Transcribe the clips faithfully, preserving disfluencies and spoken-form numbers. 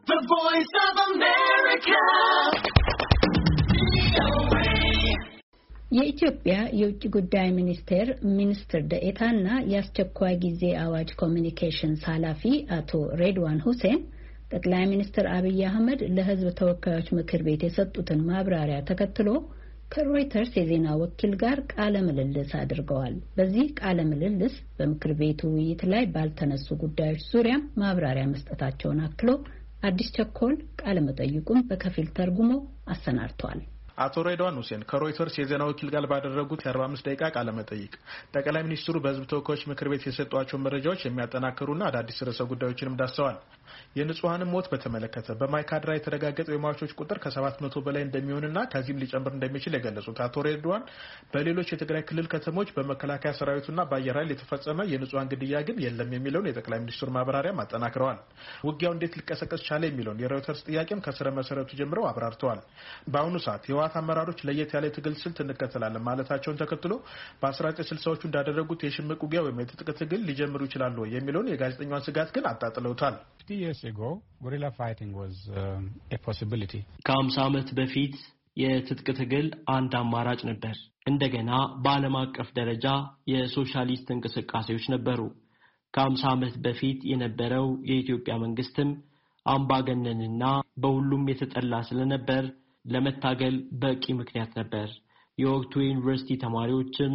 The Voice of America. የኢትዮጵያ የውጭ ጉዳይ ሚኒስቴር ሚኒስትር ደኤታና የአስቸኳይ ጊዜ አዋጅ ኮሚኒኬሽንስ ኃላፊ አቶ ሬድዋን ሁሴን ጠቅላይ ሚኒስትር አብይ አህመድ ለሕዝብ ተወካዮች ምክር ቤት የሰጡትን ማብራሪያ ተከትሎ ከሮይተርስ የዜና ወኪል ጋር ቃለ ምልልስ አድርገዋል። በዚህ ቃለ ምልልስ በምክር ቤቱ ውይይት ላይ ባልተነሱ ጉዳዮች ዙሪያ ማብራሪያ መስጠታቸውን አክሎ አዲስ ቸኮል ቃለ መጠይቁን በከፊል ተርጉሞ አሰናድቷል። አቶ ሬድዋን ሁሴን ከሮይተርስ የዜና ወኪል ጋር ባደረጉት የአርባ አምስት ደቂቃ ቃለ መጠይቅ ጠቅላይ ሚኒስትሩ በሕዝብ ተወካዮች ምክር ቤት የሰጧቸው መረጃዎች የሚያጠናክሩና አዳዲስ ርዕሰ ጉዳዮችንም ዳሰዋል። የንጹሃንን ሞት በተመለከተ በማይካድራ የተረጋገጠው የሟቾች ቁጥር ከሰባት መቶ በላይ እንደሚሆንና ከዚህም ሊጨምር እንደሚችል የገለጹት አቶ ሬድዋን በሌሎች የትግራይ ክልል ከተሞች በመከላከያ ሰራዊቱና በአየር ኃይል የተፈጸመ የንጹሃን ግድያ ግን የለም የሚለውን የጠቅላይ ሚኒስትሩ ማብራሪያ አጠናክረዋል። ውጊያው እንዴት ሊቀሰቀስ ቻለ የሚለውን የሮይተርስ ጥያቄም ከስረ መሰረቱ ጀምረው አብራርተዋል። በአሁኑ ሰዓት የህወሓት አመራሮች ለየት ያለ ትግል ስልት እንከተላለን ማለታቸውን ተከትሎ በአስራ ዘጠኝ ስልሳዎቹ እንዳደረጉት የሽምቅ ውጊያ ወይም የትጥቅ ትግል ሊጀምሩ ይችላሉ የሚለውን የጋዜጠኛዋን ስጋት ግን አጣጥለውታል። years ago guerrilla fighting was um, a possibility ከአምሳ ዓመት በፊት የትጥቅ ትግል አንድ አማራጭ ነበር። እንደገና በዓለም አቀፍ ደረጃ የሶሻሊስት እንቅስቃሴዎች ነበሩ። ከአምሳ ዓመት በፊት የነበረው የኢትዮጵያ መንግስትም አምባገነንና በሁሉም የተጠላ ስለነበር ለመታገል በቂ ምክንያት ነበር። የወቅቱ ዩኒቨርሲቲ ተማሪዎችም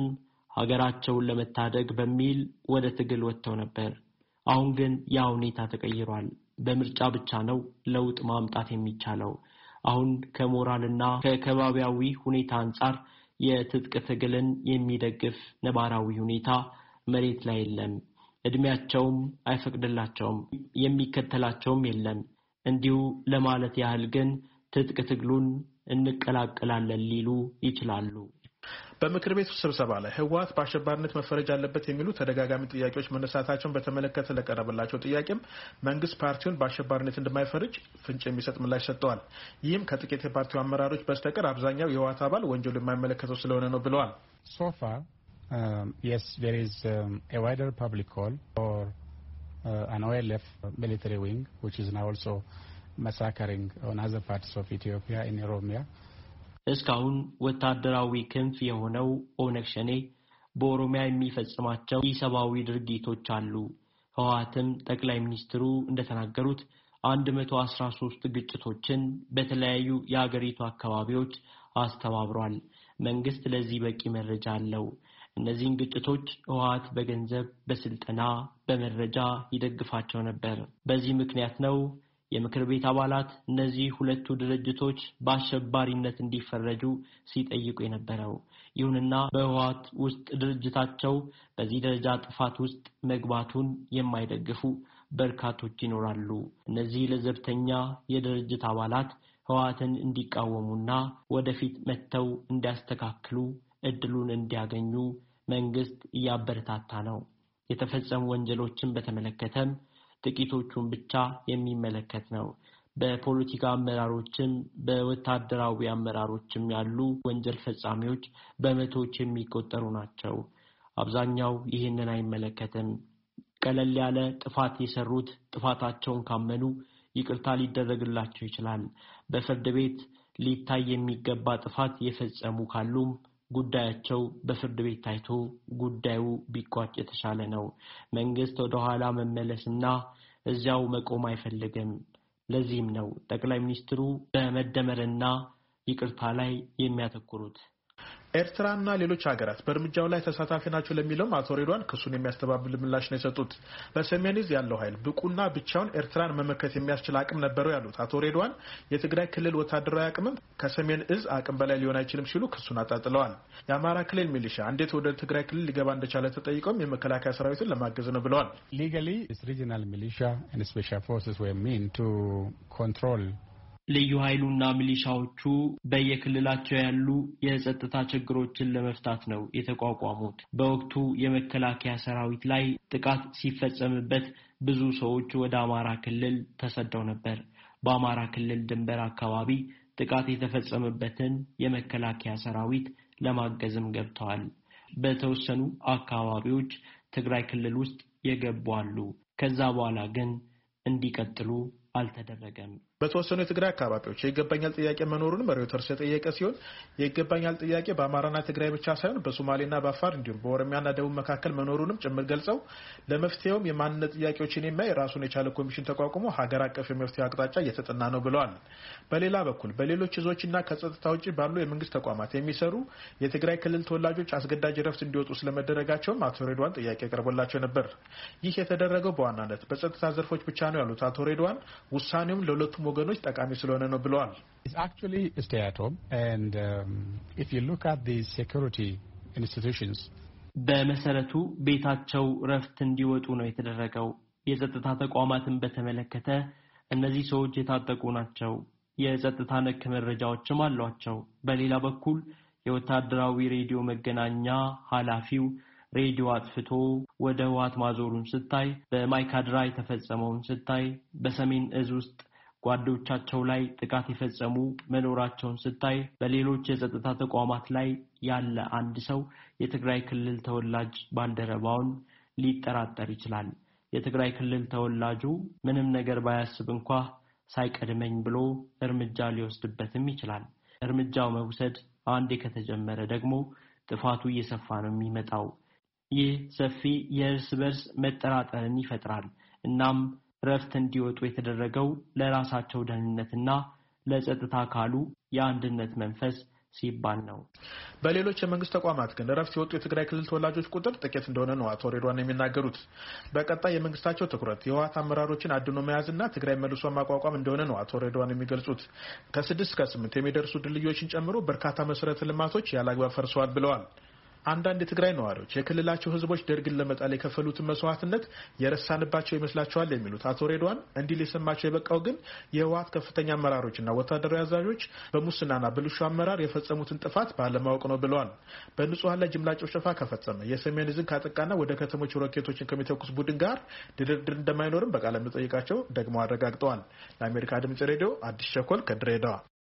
ሀገራቸውን ለመታደግ በሚል ወደ ትግል ወጥተው ነበር። አሁን ግን ያ ሁኔታ ተቀይሯል። በምርጫ ብቻ ነው ለውጥ ማምጣት የሚቻለው። አሁን ከሞራልና ከከባቢያዊ ሁኔታ አንፃር የትጥቅ ትግልን የሚደግፍ ነባራዊ ሁኔታ መሬት ላይ የለም። እድሜያቸውም አይፈቅድላቸውም፣ የሚከተላቸውም የለም። እንዲሁ ለማለት ያህል ግን ትጥቅ ትግሉን እንቀላቀላለን ሊሉ ይችላሉ። በምክር ቤቱ ስብሰባ ላይ ህወሓት በአሸባሪነት መፈረጅ አለበት የሚሉ ተደጋጋሚ ጥያቄዎች መነሳታቸውን በተመለከተ ለቀረበላቸው ጥያቄም መንግስት ፓርቲውን በአሸባሪነት እንደማይፈርጅ ፍንጭ የሚሰጥ ምላሽ ሰጥተዋል። ይህም ከጥቂት የፓርቲው አመራሮች በስተቀር አብዛኛው የህወሓት አባል ወንጀሉ የማይመለከተው ስለሆነ ነው ብለዋል። So far um, yes there is um, a wider public call for uh, an O L F military wing which is now also massacring on other parts of Ethiopia in Oromia. እስካሁን ወታደራዊ ክንፍ የሆነው ኦነግ ሸኔ በኦሮሚያ የሚፈጽማቸው ኢሰብአዊ ድርጊቶች አሉ። ህወሓትም ጠቅላይ ሚኒስትሩ እንደተናገሩት one hundred thirteen ግጭቶችን በተለያዩ የሀገሪቱ አካባቢዎች አስተባብሯል። መንግስት ለዚህ በቂ መረጃ አለው። እነዚህን ግጭቶች ህወሓት በገንዘብ በስልጠና በመረጃ ይደግፋቸው ነበር። በዚህ ምክንያት ነው የምክር ቤት አባላት እነዚህ ሁለቱ ድርጅቶች በአሸባሪነት እንዲፈረጁ ሲጠይቁ የነበረው። ይሁንና በህወሓት ውስጥ ድርጅታቸው በዚህ ደረጃ ጥፋት ውስጥ መግባቱን የማይደግፉ በርካቶች ይኖራሉ። እነዚህ ለዘብተኛ የድርጅት አባላት ህወሓትን እንዲቃወሙና ወደፊት መተው እንዲያስተካክሉ እድሉን እንዲያገኙ መንግስት እያበረታታ ነው። የተፈጸሙ ወንጀሎችን በተመለከተም ጥቂቶቹን ብቻ የሚመለከት ነው። በፖለቲካ አመራሮችም በወታደራዊ አመራሮችም ያሉ ወንጀል ፈጻሚዎች በመቶዎች የሚቆጠሩ ናቸው። አብዛኛው ይህንን አይመለከትም። ቀለል ያለ ጥፋት የሰሩት ጥፋታቸውን ካመኑ ይቅርታ ሊደረግላቸው ይችላል። በፍርድ ቤት ሊታይ የሚገባ ጥፋት የፈጸሙ ካሉም ጉዳያቸው በፍርድ ቤት ታይቶ ጉዳዩ ቢቋጭ የተሻለ ነው። መንግስት ወደ ኋላ መመለስና እዚያው መቆም አይፈልግም። ለዚህም ነው ጠቅላይ ሚኒስትሩ በመደመርና ይቅርታ ላይ የሚያተኩሩት። ኤርትራና ሌሎች ሀገራት በእርምጃው ላይ ተሳታፊ ናቸው ለሚለው አቶ ሬድዋን ክሱን የሚያስተባብል ምላሽ ነው የሰጡት። በሰሜን እዝ ያለው ኃይል ብቁና ብቻውን ኤርትራን መመከት የሚያስችል አቅም ነበረው ያሉት አቶ ሬድዋን የትግራይ ክልል ወታደራዊ አቅምም ከሰሜን እዝ አቅም በላይ ሊሆን አይችልም ሲሉ ክሱን አጣጥለዋል። የአማራ ክልል ሚሊሻ እንዴት ወደ ትግራይ ክልል ሊገባ እንደቻለ ተጠይቀውም የመከላከያ ሰራዊትን ለማገዝ ነው ብለዋል። Legally this regional militia and special forces were meant to control ልዩ ኃይሉና ሚሊሻዎቹ በየክልላቸው ያሉ የጸጥታ ችግሮችን ለመፍታት ነው የተቋቋሙት። በወቅቱ የመከላከያ ሰራዊት ላይ ጥቃት ሲፈጸምበት ብዙ ሰዎች ወደ አማራ ክልል ተሰደው ነበር። በአማራ ክልል ድንበር አካባቢ ጥቃት የተፈጸመበትን የመከላከያ ሰራዊት ለማገዝም ገብተዋል። በተወሰኑ አካባቢዎች ትግራይ ክልል ውስጥ የገቡ አሉ። ከዛ በኋላ ግን እንዲቀጥሉ አልተደረገም። በተወሰኑ የትግራይ አካባቢዎች የይገባኛል ጥያቄ መኖሩን ሮይተርስ የጠየቀ ሲሆን የይገባኛል ጥያቄ በአማራና ትግራይ ብቻ ሳይሆን በሶማሌና በአፋር እንዲሁም በኦሮሚያና ደቡብ መካከል መኖሩንም ጭምር ገልጸው ለመፍትሄውም የማንነት ጥያቄዎችን የሚያይ ራሱን የቻለ ኮሚሽን ተቋቁሞ ሀገር አቀፍ የመፍትሄ አቅጣጫ እየተጠና ነው ብለዋል። በሌላ በኩል በሌሎች ዞችና ከጸጥታ ውጪ ባሉ የመንግስት ተቋማት የሚሰሩ የትግራይ ክልል ተወላጆች አስገዳጅ ረፍት እንዲወጡ ስለመደረጋቸውም አቶ ሬድዋን ጥያቄ ቀርቦላቸው ነበር። ይህ የተደረገው በዋናነት በጸጥታ ዘርፎች ብቻ ነው ያሉት አቶ ሬድዋን ውሳኔውም ለሁለቱም ወገኖች ጠቃሚ ስለሆነ ነው ብለዋል። It's actually a stay at home and um, if you look at the security institutions በመሰረቱ ቤታቸው ረፍት እንዲወጡ ነው የተደረገው። የጸጥታ ተቋማትን በተመለከተ እነዚህ ሰዎች የታጠቁ ናቸው። የጸጥታ ነክ መረጃዎችም አሏቸው። በሌላ በኩል የወታደራዊ ሬዲዮ መገናኛ ኃላፊው ሬዲዮ አጥፍቶ ወደ ህወሓት ማዞሩን ስታይ፣ በማይካድራ የተፈጸመውን ስታይ፣ በሰሜን እዝ ውስጥ ጓዶቻቸው ላይ ጥቃት የፈጸሙ መኖራቸውን ስታይ፣ በሌሎች የጸጥታ ተቋማት ላይ ያለ አንድ ሰው የትግራይ ክልል ተወላጅ ባልደረባውን ሊጠራጠር ይችላል። የትግራይ ክልል ተወላጁ ምንም ነገር ባያስብ እንኳን ሳይቀድመኝ ብሎ እርምጃ ሊወስድበትም ይችላል። እርምጃው መውሰድ አንዴ ከተጀመረ ደግሞ ጥፋቱ እየሰፋ ነው የሚመጣው። ይህ ሰፊ የእርስ በርስ መጠራጠርን ይፈጥራል። እናም ረፍት እንዲወጡ የተደረገው ለራሳቸው ደህንነትና ለጸጥታ አካሉ የአንድነት መንፈስ ሲባል ነው። በሌሎች የመንግስት ተቋማት ግን ረፍት የወጡ የትግራይ ክልል ተወላጆች ቁጥር ጥቂት እንደሆነ ነው አቶ ሬድዋን የሚናገሩት። በቀጣይ የመንግስታቸው ትኩረት የህወሓት አመራሮችን አድኖ መያዝና ትግራይ መልሶ ማቋቋም እንደሆነ ነው አቶ ሬድዋን የሚገልጹት። ከስድስት እስከ ስምንት የሚደርሱ ድልድዮችን ጨምሮ በርካታ መሰረተ ልማቶች ያላግባብ ፈርሰዋል ብለዋል። አንዳንድ የትግራይ ነዋሪዎች የክልላቸው ህዝቦች ደርግን ለመጣል የከፈሉትን መስዋዕትነት የረሳንባቸው ይመስላቸዋል የሚሉት አቶ ሬድዋን እንዲህ ሊሰማቸው የበቃው ግን የህወሓት ከፍተኛ አመራሮችና ወታደራዊ አዛዦች በሙስናና ብልሹ አመራር የፈጸሙትን ጥፋት ባለማወቅ ነው ብለዋል። በንጹሃን ላይ ጅምላ ጭፍጨፋ ከፈጸመ የሰሜን ዕዝን ካጠቃና ወደ ከተሞች ሮኬቶችን ከሚተኩስ ቡድን ጋር ድርድር እንደማይኖርም በቃለ መጠይቃቸው ደግሞ አረጋግጠዋል። ለአሜሪካ ድምጽ ሬዲዮ አዲስ ቸኮል ከድሬዳዋ